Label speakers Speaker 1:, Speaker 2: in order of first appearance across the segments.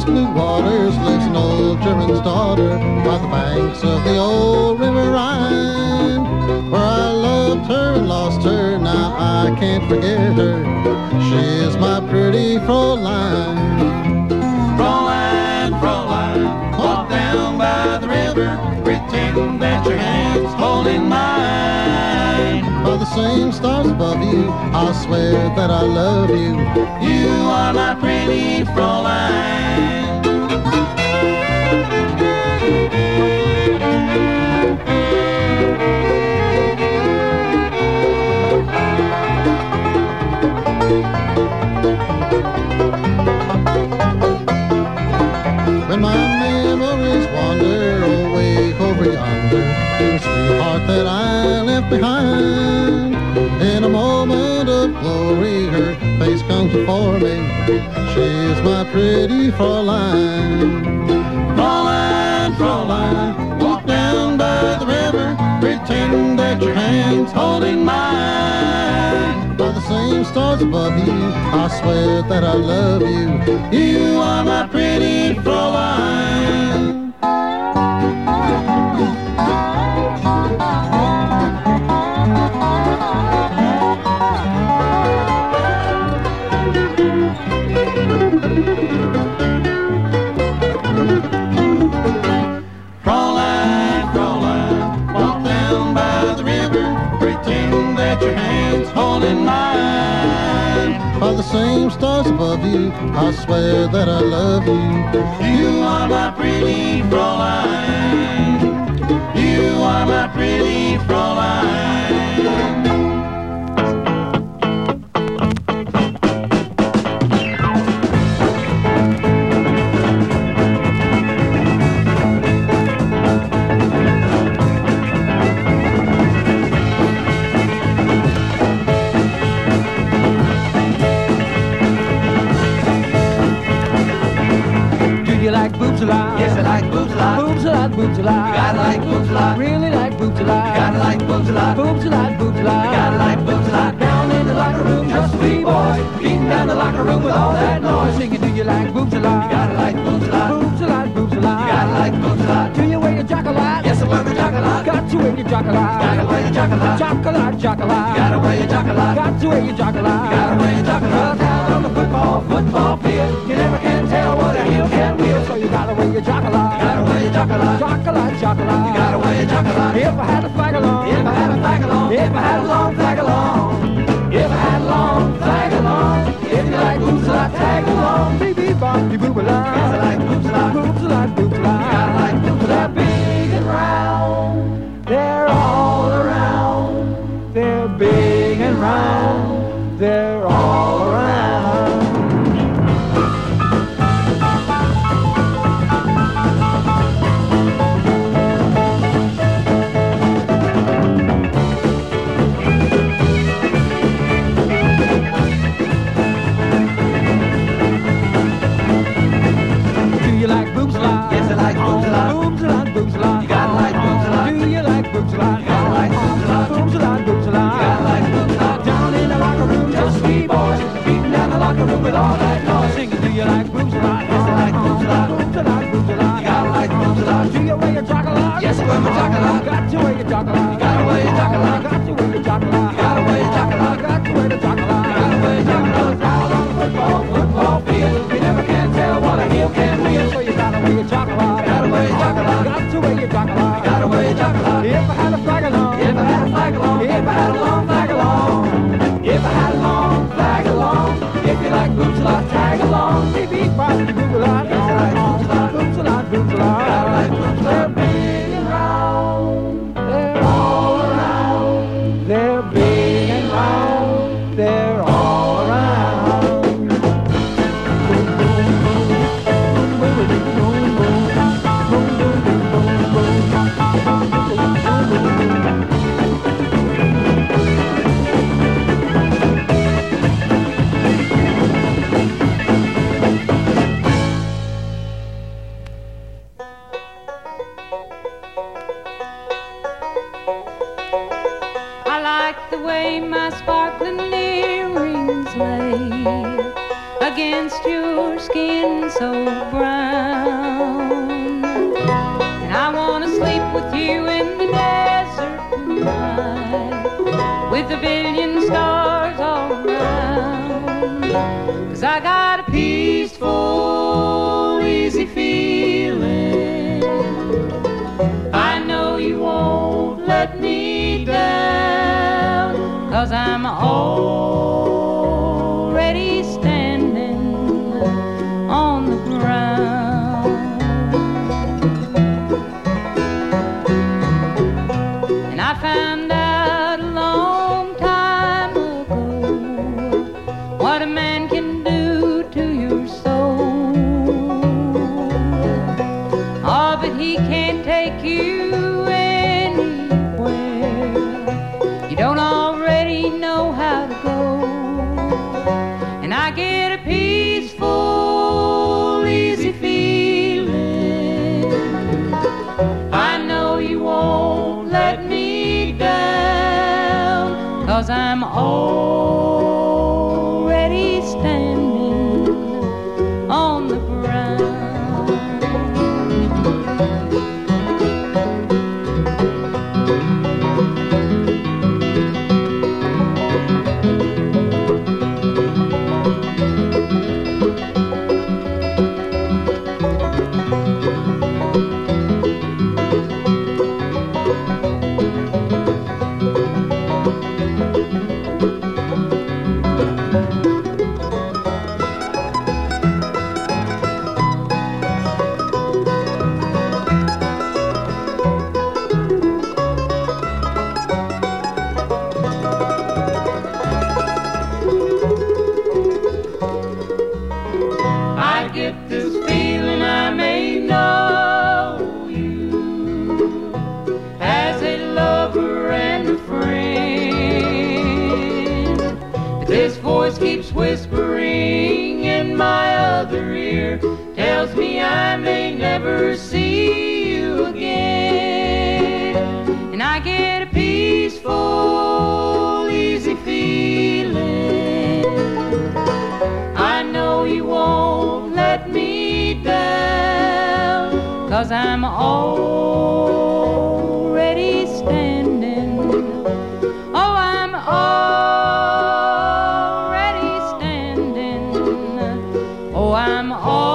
Speaker 1: those blue waters lives an old German's daughter by the banks of the old River Rhine, where I loved her and lost her. Now I can't forget her. She is my pretty Fräulein.
Speaker 2: Fräulein, Fräulein, walk down by the river, pretend that your hand's holding mine.
Speaker 1: By the same stars above you, I swear that I love you.
Speaker 2: You are my pretty Fräulein.
Speaker 1: When my memories wander away over yonder to a sweetheart that I left behind, in a moment of glory her face comes before me. She is my pretty Fräulein.
Speaker 2: Fräulein, Fräulein, walk down by the river, pretend that your hand's holding mine.
Speaker 1: By the same stars above you, I swear that I love you.
Speaker 2: You are my pretty Fräulein. Fräulein, Fräulein, walk down by the river, pretend that your hand's holding mine.
Speaker 1: By the same stars above you, I swear that I love you.
Speaker 2: You are my pretty Fräulein. You are my pretty Fräulein.
Speaker 3: Boobs a lot.
Speaker 2: Yes, I like boobs a lot.
Speaker 3: Boobs a lot, boobs a lot.
Speaker 2: You gotta like boobs a lot.
Speaker 3: Really like boobs a lot.
Speaker 2: You gotta like boobs a lot.
Speaker 3: Boobs a lot, boobs a lot.
Speaker 2: You gotta like boobs a lot.
Speaker 3: Down in the locker room, just three boys beating down the locker room with all that noise, singing, do you like boobs a lot?
Speaker 2: You gotta like boobs a lot.
Speaker 3: Boobs a lot, boobs a lot.
Speaker 2: You gotta like boobs a lot.
Speaker 3: Do you wear your jock a lot?
Speaker 2: Yes, I wear my jock a lot.
Speaker 3: Got to wear your jock a lot.
Speaker 2: Gotta wear your jock a lot.
Speaker 3: Jock a lot, jock a lot.
Speaker 2: You gotta wear your jock a lot.
Speaker 3: Got to wear your jock a lot.
Speaker 2: You gotta wear your jock a lot.
Speaker 3: Down on the football field, you never can tell what a heel can wheel, so you gotta wear your jock a lot.
Speaker 2: You gotta wear your jock a lot.
Speaker 3: Jock a lot, jock a lot.
Speaker 2: You gotta wear your jock a lot.
Speaker 3: If I had a flag along,
Speaker 2: If I had a flag along,
Speaker 3: if I had a long flag along, if I had a long flag along, if you like boobs a lot, tag along, baby boppy boob a lot.
Speaker 2: Yes, I like boobs a lot.
Speaker 3: Boobs a lot, boobs a lot.
Speaker 2: You gotta like boobs a lot.
Speaker 3: They're big and round, they're all around. They're big and round, they're all around.
Speaker 2: Yes, I like boobs a lot.
Speaker 3: Boobs a lot, boobs a lot.
Speaker 2: You gotta like boobs a lot.
Speaker 3: Do you like boobs a lot?
Speaker 2: You gotta like boobs a lot.
Speaker 3: Boobs a lot, boobs a lot.
Speaker 2: You gotta like boobs a lot.
Speaker 3: Down in the locker room, just three boys beating down the locker room with all that noise, singing, do you like boobs a lot?
Speaker 2: Yes, I like boobs a lot.
Speaker 3: Boobs a lot, boobs a lot.
Speaker 2: You gotta like boobs a lot.
Speaker 3: Do you wear your jock a lot?
Speaker 2: Yes, I wear my jock a lot.
Speaker 3: Got to wear your jock a lot.
Speaker 2: You gotta wear your jock a lot.
Speaker 3: Got to wear your jock a lot.
Speaker 2: You gotta wear your jock a lot.
Speaker 3: Got to wear the jock a lot.
Speaker 2: You gotta wear your jock a lot.
Speaker 3: Out on the football field, you never can tell what a heel can wheel, so you gotta wear your jock a lot.
Speaker 2: Gotta wear your jock a lot.
Speaker 3: Got to wear your jock a lot.
Speaker 2: You gotta wear your jock a lot.
Speaker 3: If I had a flag along,
Speaker 2: If I had a flag along,
Speaker 3: if I had a long flag along, if I had a long flag along, if you like boobs a lot, tag along, baby, boppy boob a lot.
Speaker 2: Yes, I like boobs a lot.
Speaker 3: Boobs a lot, boobs a lot.
Speaker 2: Gotta like boobs a lot.
Speaker 3: They're big and round, they're all around. They're big and round, they're all around.
Speaker 4: I like the way my spark with a billion stars all around. 'Cause I got a peaceful, easy feeling. I know you won't let me down, 'cause I'm already standing on the ground. And I found out a long time ago what a man can do to your soul. Oh, but he can't take you anywhere. You don't already know how to go. And I get a peaceful, easy feeling. I know you won't let me down, 'cause I'm already standing on the ground. I get this feeling I may know you as a lover and a friend. But this voice keeps whispering in my other ear, tells me I may never see you again. And I get a peaceful, easy feeling. I know you won't let me down, 'cause I'm already standing. Oh, I'm already standing. Oh, I'm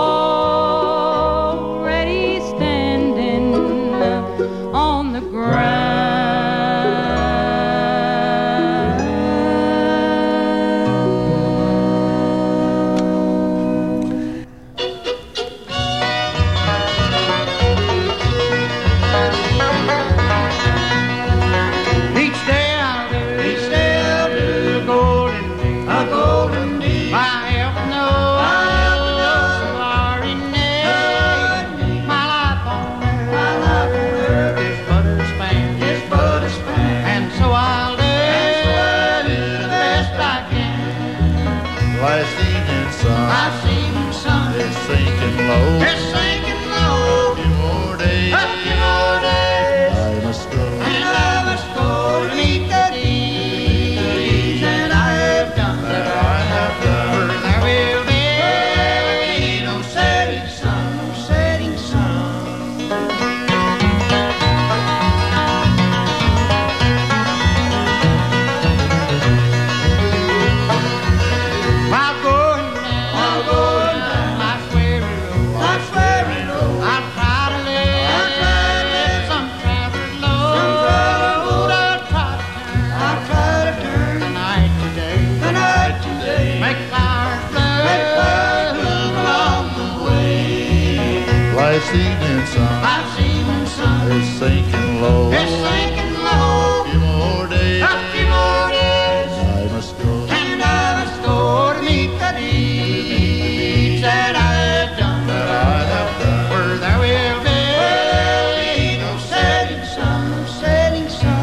Speaker 4: already standing on the ground.
Speaker 5: Last evening's sun is sinking low.
Speaker 2: It's sinking low.
Speaker 5: A few more days,
Speaker 2: A few more days.
Speaker 5: I must go.
Speaker 2: And I must go to meet the deeds that I have done.
Speaker 5: That I have done.
Speaker 2: For there will be no setting sun, no setting sun. While going down life's weary road, I'll try to let some travelers load. I'll try to turn the night today, make flowers bloom along the way.
Speaker 5: Last evening's sun
Speaker 2: Life's evening sun
Speaker 5: is sinking low.
Speaker 2: is sinking low.
Speaker 5: A few more days,
Speaker 2: A few more days,
Speaker 5: I must go.
Speaker 2: and I must go to meet the deeds that I have done.
Speaker 5: That I have done.
Speaker 2: Where there will be no setting sun, no setting sun.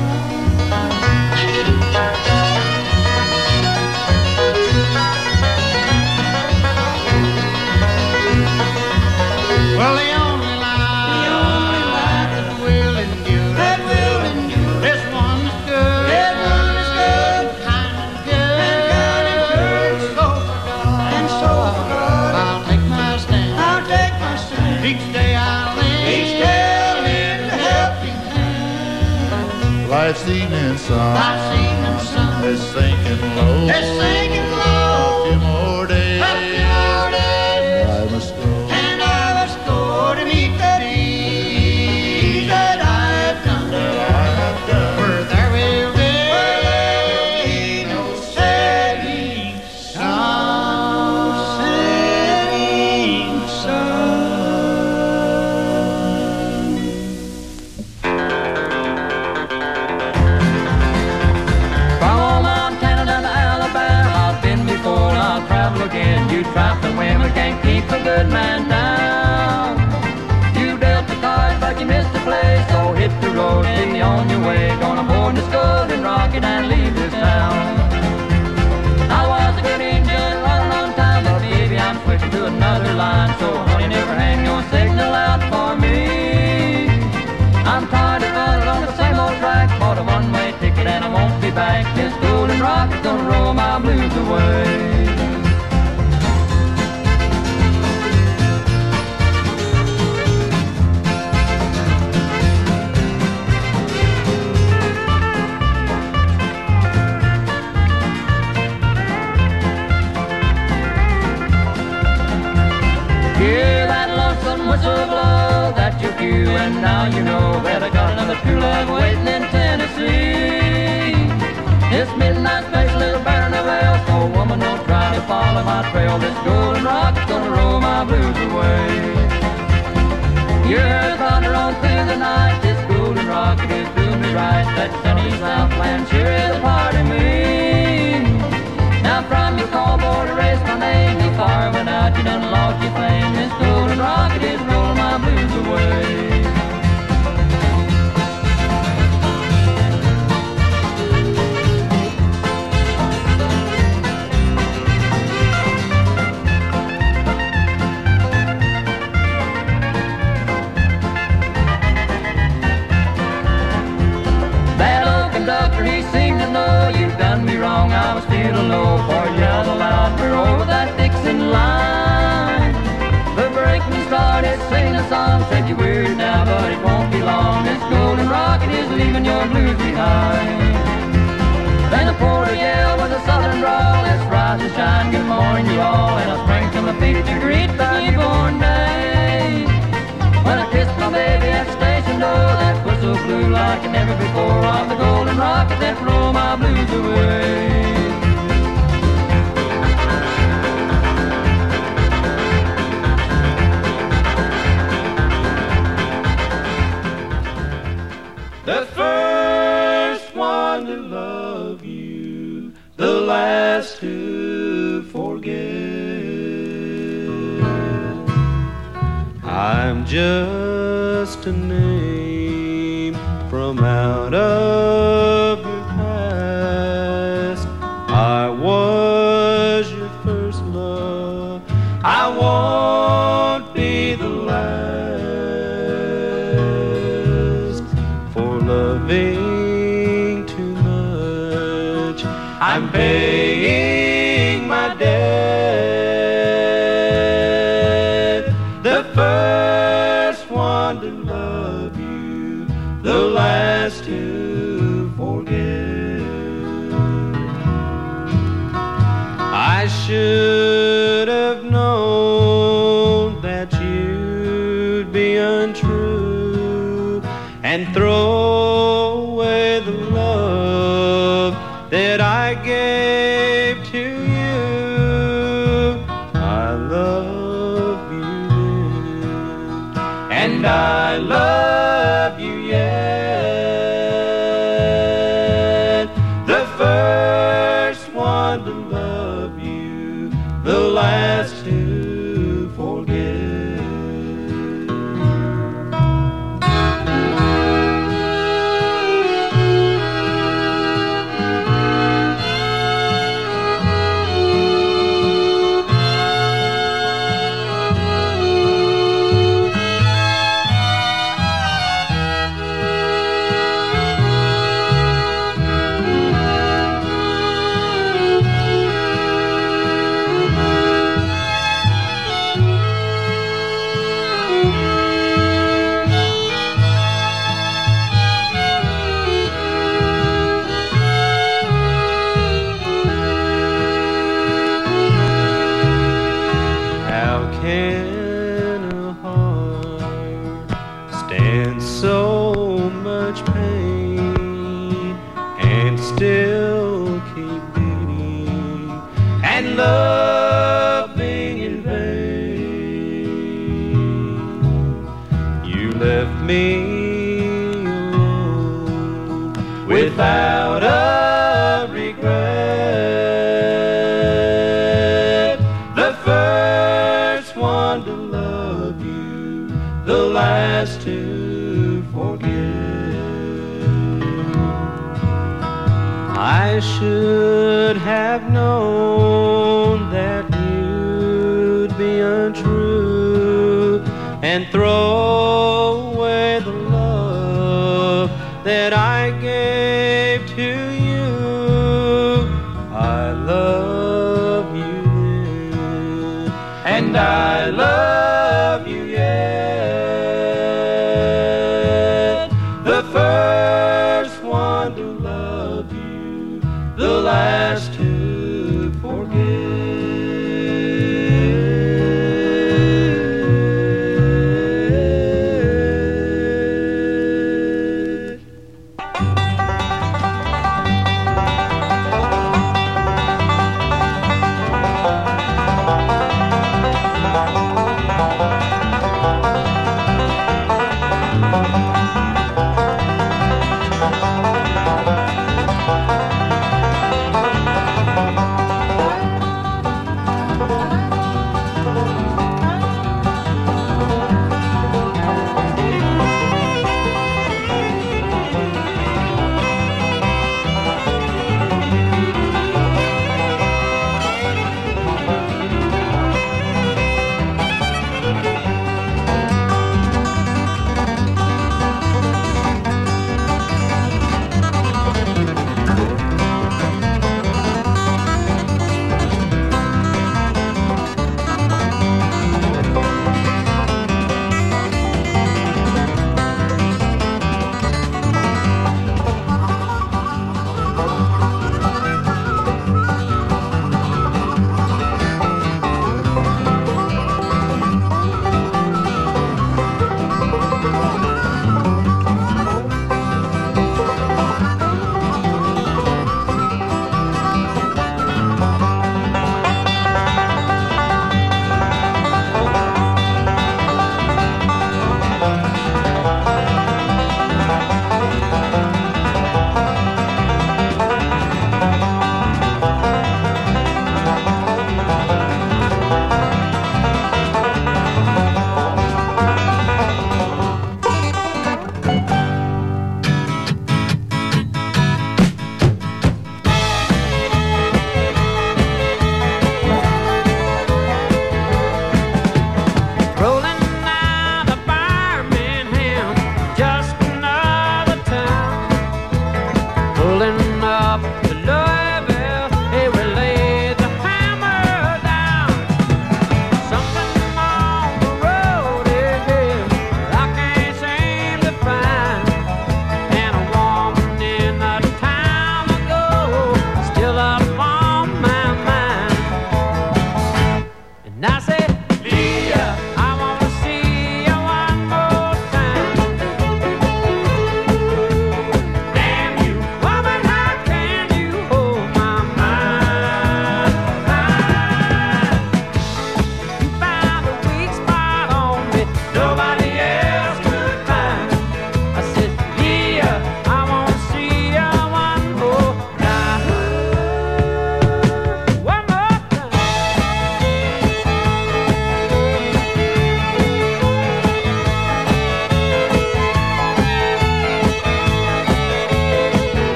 Speaker 2: Well, the only life that will endure, this one is good, kind and good, and so forgot. I'll take my stand, each day I'll live, to help you.
Speaker 5: Last evening's sun
Speaker 2: Life's evening sun
Speaker 5: is sinking low.
Speaker 2: It's sinking low.
Speaker 5: A few more days.
Speaker 2: A few more days.
Speaker 5: I must go.
Speaker 2: And I must go to meet the deed that I have done. Where there will be no setting sun. Setting sun.
Speaker 4: From old Montana down to Alabama, I've been before and I'll travel again. You trifling women can't keep a good man down. You dealt the cards but you missed the play, so hit the road, be on your way. Gonna board this golden rocket and leave this town. I was a good Indian running on time, but baby I'm switching to another line. So honey, never hang your signal out for me. I'm tired of running on the same old track, bought a one-way ticket and I won't be back. This golden rocket's gonna roll my blues away. Hear that lonesome whistle blow that you cue, and now you know that I got another true love waiting in Tennessee. This midnight special is a better than well, so woman don't try to follow my trail. This golden rocket's gonna roll my blues away. You heard thunder on through the night, this golden rocket is doing me right. That sunny Southland sure is a part of me. Now from your callboard to raise my name, you far went out, you done lost your flame. This golden rocket is rolling my blues away. That old conductor, he seemed to know you've done me wrong. I was feeling low for you yelled aloud. We're over that Dixon line. The brakeman started singing a song, said you're weird now, but it won't be long. This golden rocket is leaving your blues behind. Then the porter yelled with a southern drawl, let's rise and shine, good morning you all. And I sprang to my feet to greet the newborn day. When I kissed my baby at the station door, that whistle blew like never before. On the golden rocket that rolled my blues away.
Speaker 2: The first one to love you, the last to forget. I'm just a name from out of your past. I was your first love. I won't be the last. For loving too much, I'm paying my debt. The first one to love you, the last to forget. I should have known that you'd be untrue and throw away the love that I gave to you. I love you then, and I love you yet. The first one to love you, the last to forget. and loving in vain. You left me alone without a regret. The first one to love you, the last to forget. I should have known that you'd be untrue and throw away the love that I gave to you. I love you then, and I love you yet. The first one to love you, the last to forget.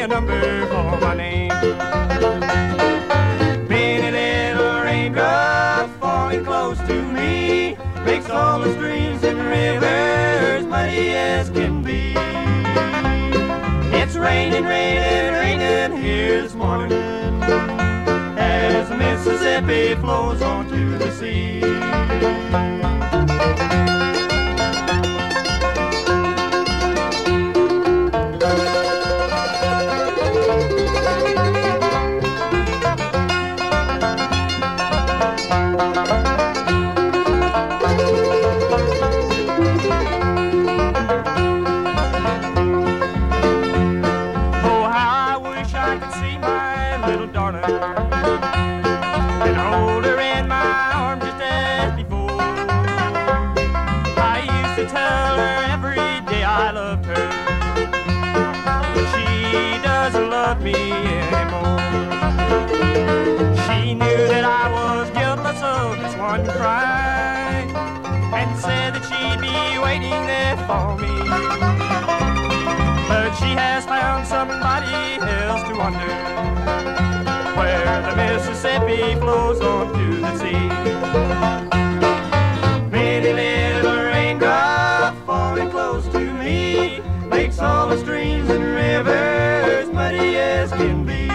Speaker 6: a number for my name. Many little raindrops falling close to me makes all the streams and rivers muddy as can be. It's raining, raining, raining here this morning as the Mississippi flows onto the sea. Me anymore. She knew that I was guiltless of this one crime and said that she'd be waiting there for me. But she has found somebody else to wonder where the Mississippi flows onto the sea. Many little raindrops falling close to me makes all the streams and rivers muddy as can be.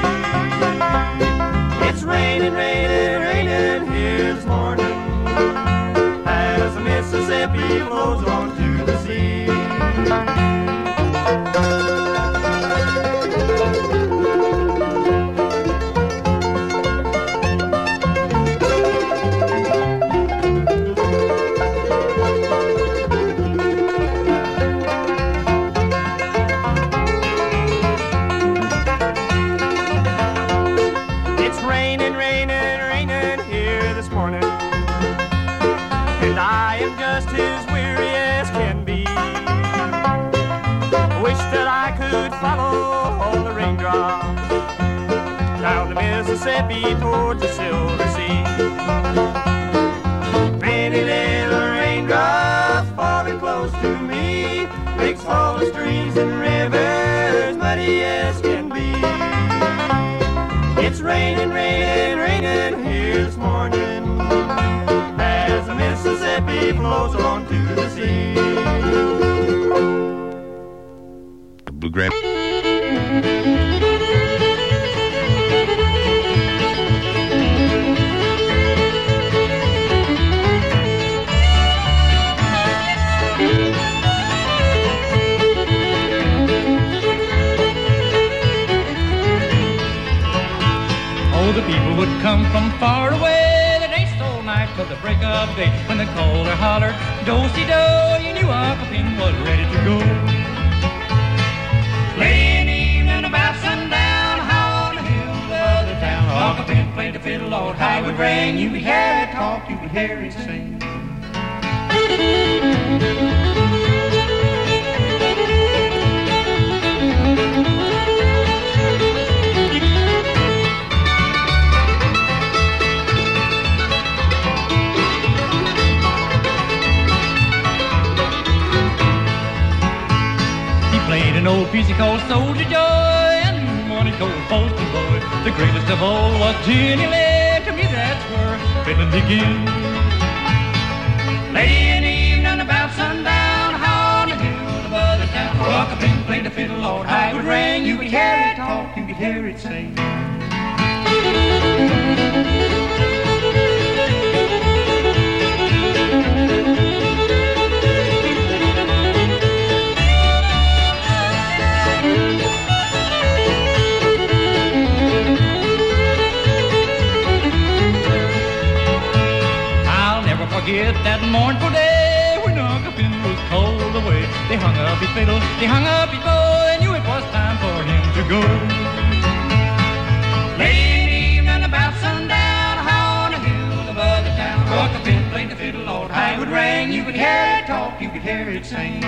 Speaker 6: It's raining, raining, raining here this morning as the Mississippi flows onto the sea. Mississippi towards the silver sea. Many little raindrops falling close to me makes all the streams and rivers muddy as can be. It's raining, raining, raining here this morning as the Mississippi flows onto the sea.
Speaker 7: The Bluegrass.
Speaker 8: The people would come from far away. They danced all night till the break of day. When they called or hollered, do-si-do, you knew Uncle Pin was ready to go. Playing evening about sundown, high on the hill above the town. Uncle Pin played the fiddle, Lord, how it would ring. You would hear it talk, you would hear it sing. An old piece he called Soldier Joy, and one he called Postal Boy. The greatest of all was Jenny Lay. To me that's where fiddling begins. Playing evening about sundown, high on the hill above the town. Uncle Pin played the fiddle, Lord, how it would ring. You could hear it talk, you could hear it sing. Forget that mournful day when Uncle Pin was called away. They hung up his fiddle, they hung up his bow, and knew it was time for him to go. Late evening about sundown, high on the hill above the town. Uncle Pin played the fiddle, Lord, how it would ring. You could hear it talk, you could hear it sing.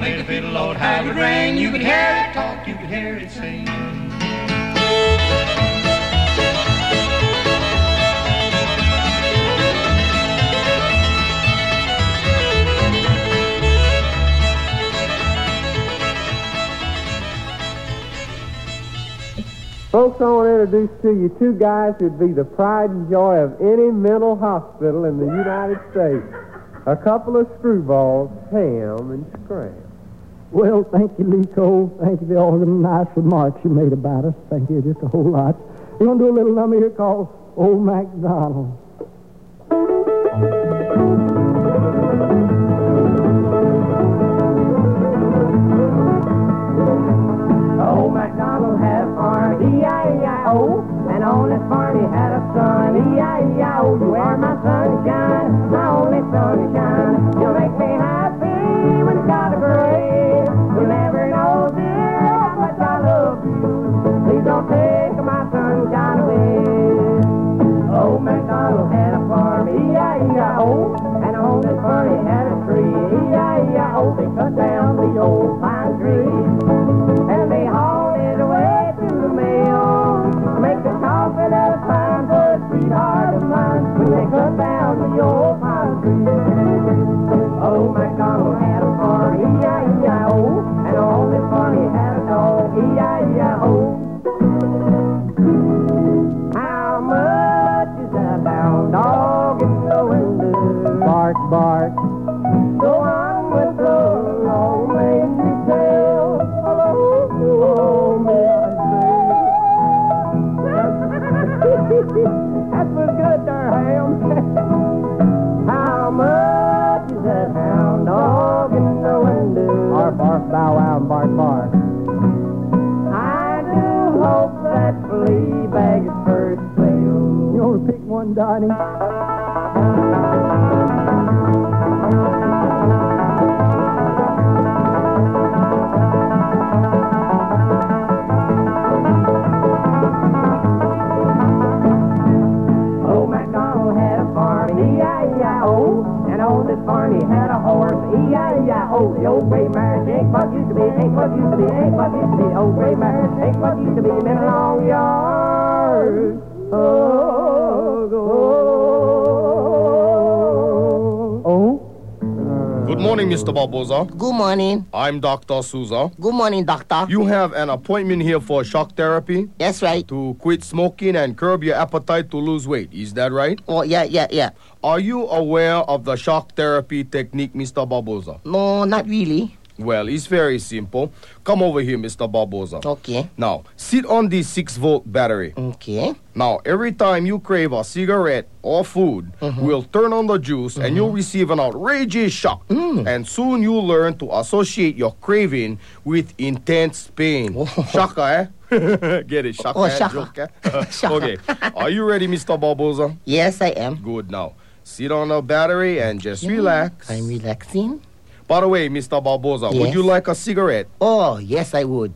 Speaker 8: play the fiddle, Lord, how it would ring. You could hear it talk, you could hear it sing.
Speaker 9: Folks, I want to introduce to you two guys who'd be the pride and joy of any mental hospital in the United States. A couple of screwballs, Ham and Scram.
Speaker 10: Well, thank you, Lee Cole. Thank you for all the nice remarks you made about us. Thank you just a whole lot. We're going to do a little number here called Old MacDonald.
Speaker 3: Old MacDonald had a farm, E-I-E-I-O, and on this farm he had a son, E-I-E-I-O. You are my sunshine, my only sunshine. You'll make me happy when it's got a grave. You'll never know, dear, how much I love you. Please don't take my sunshine away. Old MacDonald had a farm, E-I-E-I-O, and on this farm he had a tree, E-I-E-I-O. They cut down the old pine tree, and they hauled it away to the mill. Make the coffin of pine for a sweetheart of mine when they cut down the old pine tree. Old MacDonald had a farm, E-I-E-I-O, and on this farm he had a dog, E-I-E-I-O. How much is that hound dog in the window?
Speaker 9: Bark, bark.
Speaker 3: Go on with the long mangy tail. Oh, may I say? That was good there, Ham. How much is that hound dog in the window?
Speaker 9: Bark, bark, bow wow, and bark, bark.
Speaker 3: I do hope that flea bag is first sale.
Speaker 10: You want to pick one, Donnie?
Speaker 3: Old MacDonald had a farm, E-I-E-I-O, and on this farm he had a horse, E-I-E-I-O. The old gray mare, she ain't what used to be, ain't what used to be, ain't what used to be. The old gray mare, she ain't what used to be, been a long yard.
Speaker 5: Good morning, Mr. Barboza.
Speaker 11: Good morning.
Speaker 5: I'm Dr. Souza.
Speaker 11: Good morning, doctor.
Speaker 5: You have an appointment here for shock therapy
Speaker 11: That's right.
Speaker 5: to quit smoking and curb your appetite to lose weight. Is that right?
Speaker 11: Oh, yeah.
Speaker 5: Are you aware of the shock therapy technique, Mr. Barboza?
Speaker 11: No, not really.
Speaker 5: Well, it's very simple. Come over here, Mr. Barboza.
Speaker 11: Okay.
Speaker 5: Now, sit on this 6-volt battery.
Speaker 11: Okay.
Speaker 5: Now, every time you crave a cigarette or food, we'll turn on the juice and you'll receive an outrageous shock. And soon you'll learn to associate your craving with intense pain. Shaka, eh? Get it, shaka.
Speaker 11: Oh,
Speaker 5: eh?
Speaker 11: shaka.
Speaker 5: Joke, eh?
Speaker 11: Shaka.
Speaker 5: Okay. Are you ready, Mr. Barboza?
Speaker 11: Yes, I am.
Speaker 5: Good. Now, sit on the battery and just relax.
Speaker 11: I'm relaxing.
Speaker 5: By the way, Mr. Barboza, would
Speaker 11: Yes.
Speaker 5: you like a cigarette?
Speaker 11: Oh, yes, I would.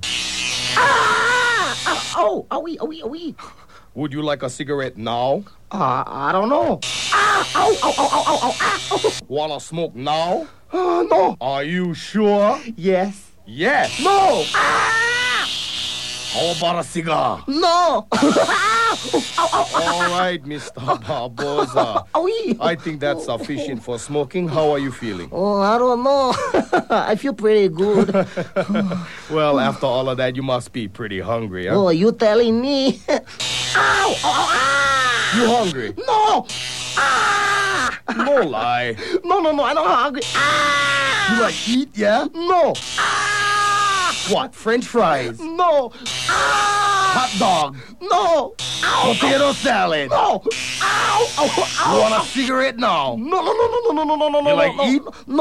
Speaker 11: Oh, owie.
Speaker 5: Would you like a cigarette now?
Speaker 11: I don't know. Ow.
Speaker 5: Wanna smoke now?
Speaker 11: No.
Speaker 5: Are you sure?
Speaker 11: Yes.
Speaker 5: Yes.
Speaker 11: No.
Speaker 5: How about a cigar?
Speaker 11: No.
Speaker 5: All right, Mr. Barboza.
Speaker 11: Owie.
Speaker 5: I think that's sufficient for smoking. How are you feeling?
Speaker 11: Oh, I don't know. I feel pretty good.
Speaker 5: Well, after all of that, you must be pretty hungry, huh?
Speaker 11: Oh, you telling me? Ow.
Speaker 5: You hungry?
Speaker 11: No.
Speaker 5: No lie.
Speaker 11: No, I'm not hungry.
Speaker 5: You like eat, yeah?
Speaker 11: No.
Speaker 5: What, French fries?
Speaker 11: No.
Speaker 5: Hot dog?
Speaker 11: No.
Speaker 5: Potato salad?
Speaker 11: No.
Speaker 5: You want a cigarette now?
Speaker 11: No.
Speaker 5: You like eat?
Speaker 11: No.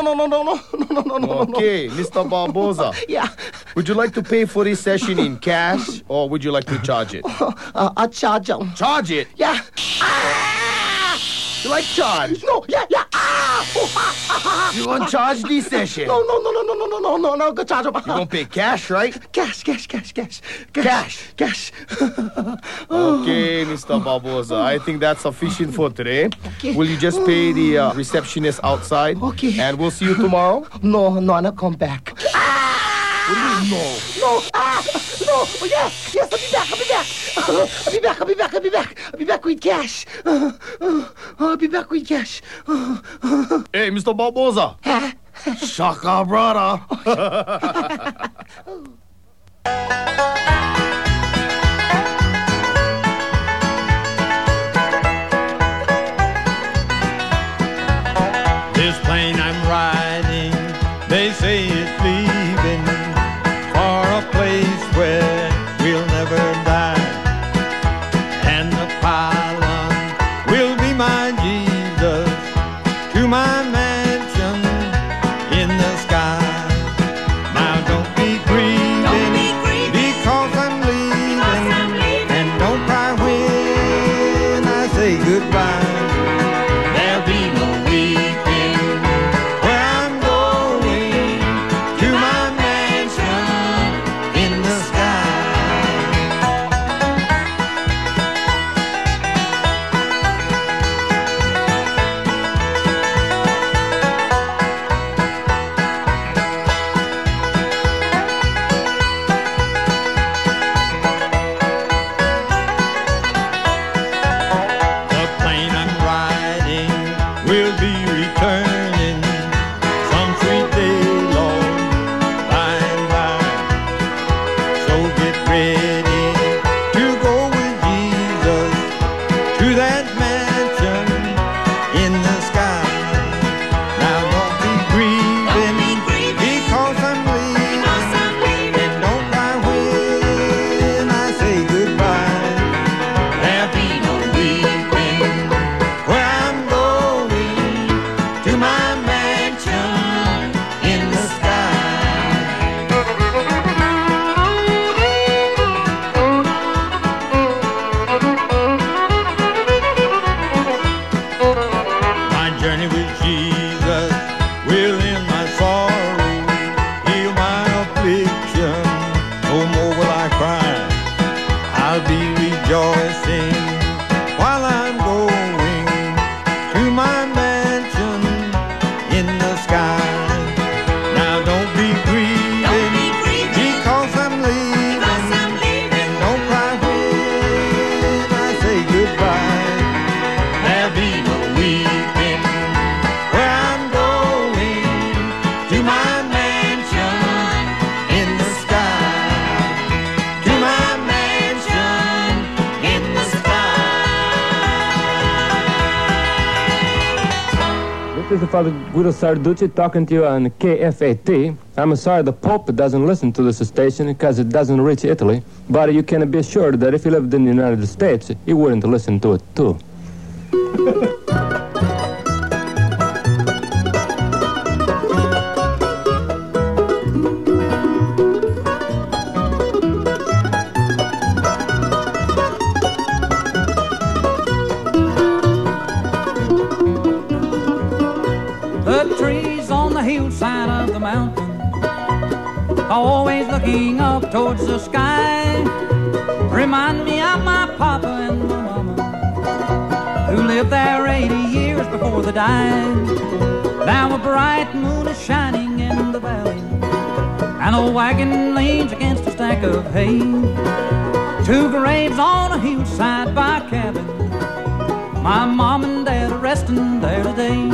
Speaker 5: Okay, Mr. Barboza.
Speaker 11: Yeah.
Speaker 5: Would you like to pay for this session in cash or would you like to charge it?
Speaker 11: I charge them.
Speaker 5: Charge it?
Speaker 11: Yeah.
Speaker 5: You like charge?
Speaker 11: No. Yeah.
Speaker 5: You gonna charge this session?
Speaker 11: No, go charge him.
Speaker 5: You gonna pay cash, right?
Speaker 11: Cash.
Speaker 5: Cash.
Speaker 11: Oh.
Speaker 5: Okay, Mr. Barbosa, I think that's sufficient for today. Will you just pay the receptionist outside?
Speaker 11: Okay.
Speaker 5: And we'll see you tomorrow?
Speaker 11: No, I'll come back.
Speaker 5: What do you mean, no?
Speaker 11: No. Oh, yes, I'll be back. I'll be back with cash. I'll be back with cash.
Speaker 5: Hey, Mr. Barbosa. Shaka, brother.
Speaker 6: This plane I'm riding, they say it's leaving for a place where we'll never die. And the pylon will be my Jesus to my mansion in the sky. Now don't be grieving because I'm leaving, and don't cry when I say goodbye. There'll be no weeping where I'm going to my mansion in the sky. The plane I'm riding will be returning some sweet day, Lord, by and by. So get ready to go with Jesus to that mansion in the sky. Now don't be grieving because I'm leaving, and don't cry when I say goodbye. There'll be no weeping where I'm going to my mansion in the sky. My journey with Jesus will end my sorrow, heal my affliction, no more will I cry. I'll be rejoicing while I'm going to my mansion in the sky. Now don't be grieving because I'm leaving, and don't cry when I say goodbye. There'll be no weeping where I'm going to my mansion in the sky. To my mansion in the sky.
Speaker 12: This is Father Guido Sarducci talking to you on KFAT. I'm sorry the Pope doesn't listen to this station because it doesn't reach Italy, but you can be assured that if he lived in the United States, he wouldn't listen to it too.
Speaker 8: The trees on the hillside of the mountain, always looking up towards the sky, remind me of my papa and my mama, who lived there 80 years before they died. Now a bright moon is shining in the valley, and a wagon leans against a stack of hay. Two graves on a hillside by a cabin, my mom and dad are resting there today.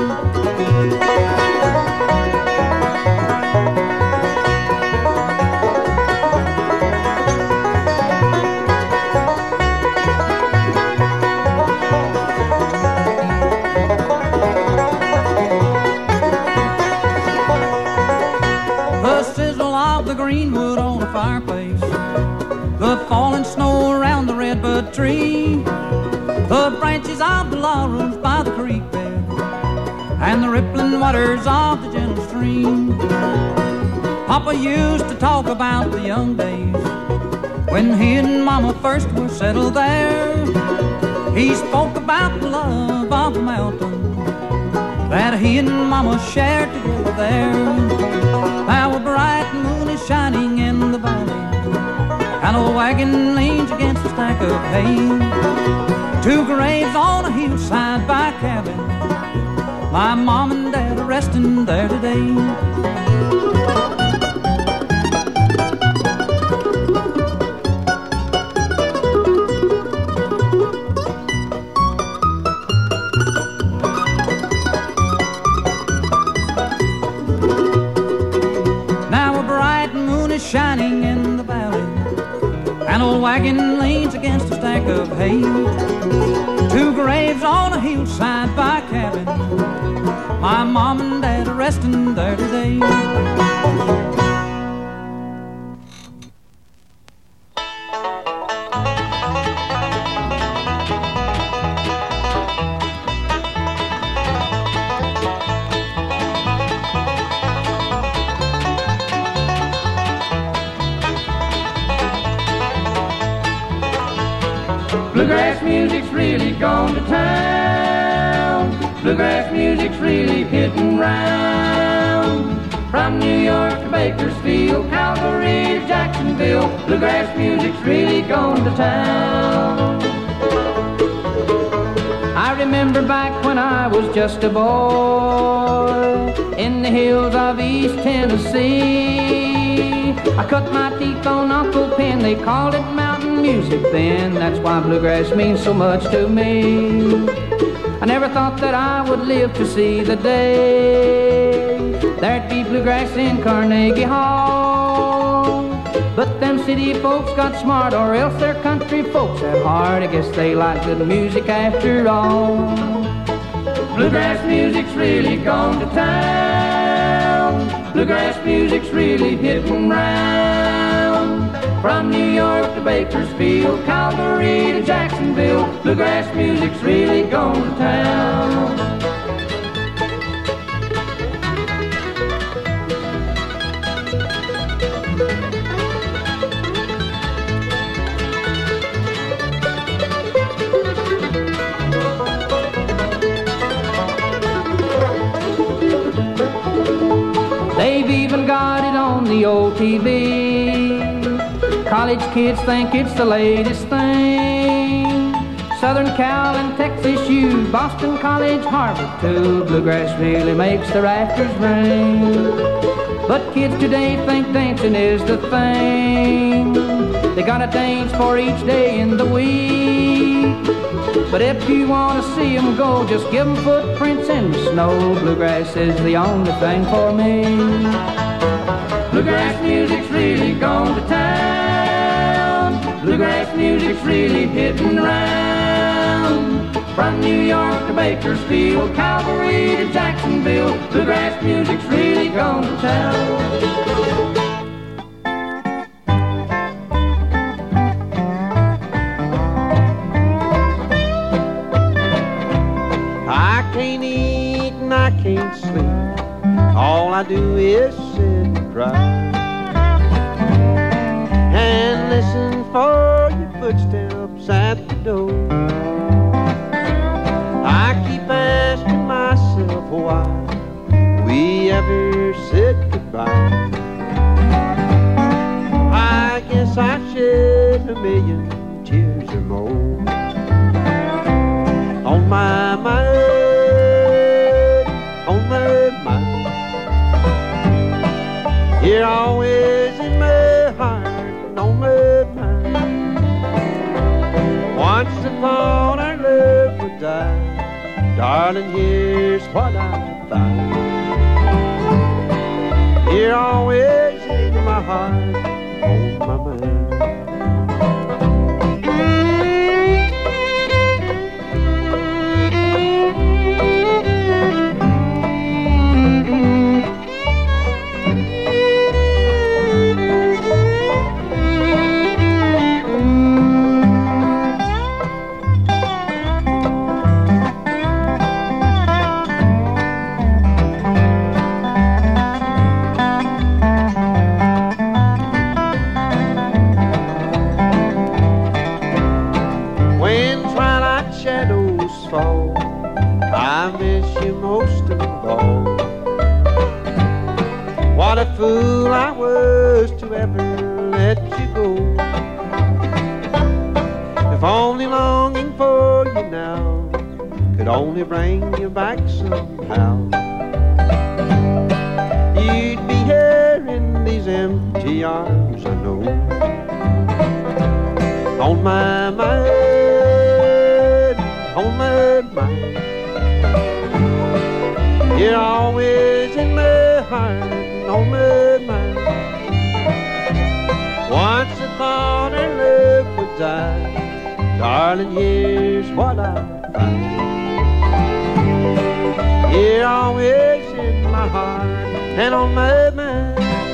Speaker 8: The sizzle of the greenwood on a fireplace, the falling snow around the redbud tree, the branches of the laurels by the creek bed, and the rippling waters of the gentle stream. Papa used to talk about the young days when he and Mama first were settled there. He spoke about the love of the mountain that he and Mama shared together there. Now a bright moon is shining in the valley, and a wagon leans against a stack of hay. Two graves on a hillside by a cabin, my mom and dad are resting there today. Shining in the valley, an old wagon leans against a stack of hay. Two graves on a hillside by a cabin, my mom and dad are resting there today.
Speaker 4: Bluegrass music's really gone to town. Bluegrass music's really hitting round. From New York to Bakersfield, Calgary to Jacksonville, bluegrass music's really gone to town. I remember back when I was just a boy in the hills of East Tennessee. I cut my teeth on Uncle Pen, they called it mountain music then. That's why bluegrass means so much to me. I never thought that I would live to see the day there'd be bluegrass in Carnegie Hall. But them city folks got smart, or else their country folks had heart. I guess they like good music after all. Bluegrass music's really gone to town. Bluegrass music's really hitting round. From New York to Bakersfield, Calgary to Jacksonville, bluegrass music's really gone to town. They've even got it on the old TV. College kids think it's the latest thing. Southern Cal and Texas U, Boston College, Harvard too. Bluegrass really makes the rafters ring. But kids today think dancing is the thing. They gotta dance for each day in the week. But if you wanna see them go, just give them footprints in the snow. Bluegrass is the only thing for me. Bluegrass music's really gone to town. Bluegrass music's really hitting round. From New York to Bakersfield, Calgary to Jacksonville, bluegrass music's really gone to town.
Speaker 13: I can't eat and I can't sleep. All I do is sit and cry and listen for your footsteps at the door. I keep asking myself why we ever said goodbye. I guess I shed a million tears or more on my mind, on my mind. You're always in my heart and on my mind. Once upon our love would die, darling, here's what I find. You're always in my heart, on my mind. fool I was to ever let you go. If only longing for you now could only bring you back somehow, you'd be here in these empty arms, I know. On my mind, on my mind, you're always in my heart, on my mind. Once I thought our love would die, darling, here's what I find. You're always in my heart and on my mind.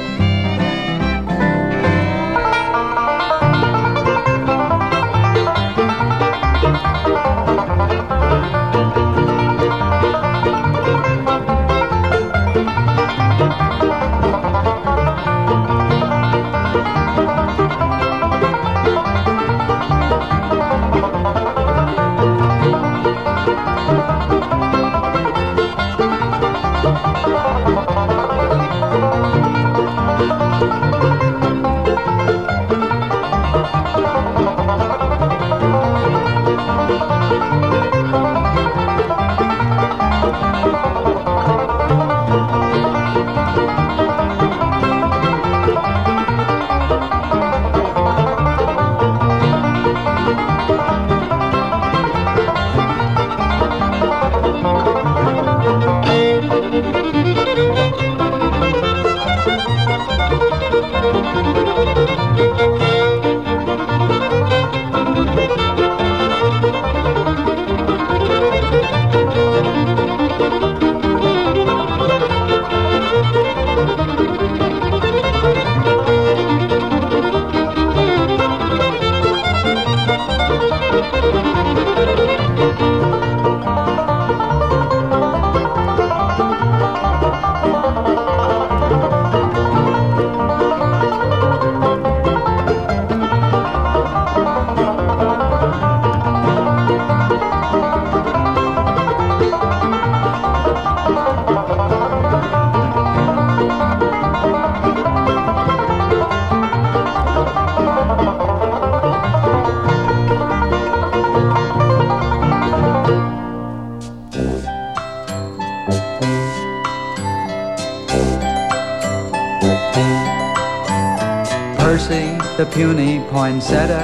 Speaker 14: The puny poinsettia,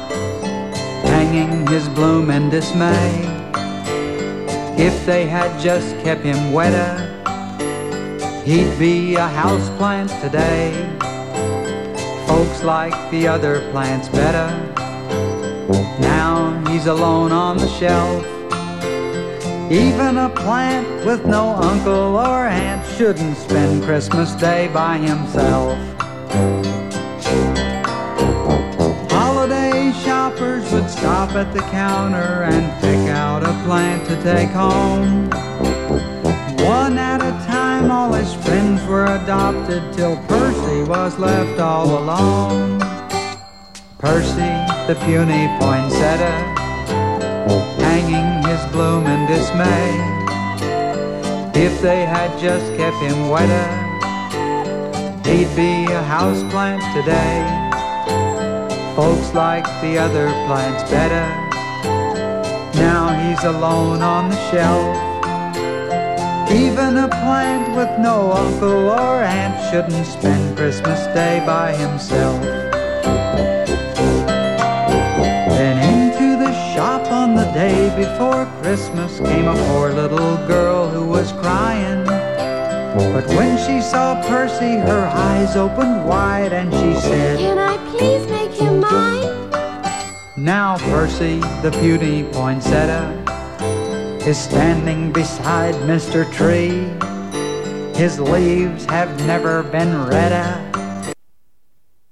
Speaker 14: hanging his bloom in dismay. If they had just kept him wetter, he'd be a houseplant today. Folks like the other plants better. Now he's alone on the shelf. Even a plant with no uncle or aunt shouldn't spend Christmas Day by himself. Shoppers would stop at the counter and pick out a plant to take home. One at a time, all his friends were adopted till Percy was left all alone. Percy, the puny poinsettia, hanging his bloom in dismay. If they had just kept him wetter, he'd be a houseplant today. Folks like the other plants better. Now he's alone on the shelf. Even a plant with no uncle or aunt shouldn't spend Christmas Day by himself. Then into the shop on the day before Christmas came a poor little girl who was crying. But when she saw Percy, her eyes opened wide and she said,
Speaker 15: "Can I please make him mine?"
Speaker 14: Now Percy, the puny poinsettia, is standing beside Mr. Tree. His leaves have never been redder